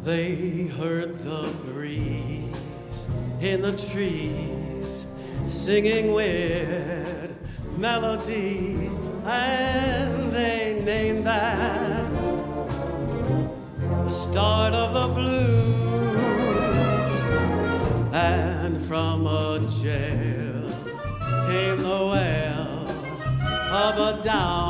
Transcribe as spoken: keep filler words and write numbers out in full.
They heard the breeze in the trees singing weird melodies, and they named that the start of the blues. And from a jail came the wail of a down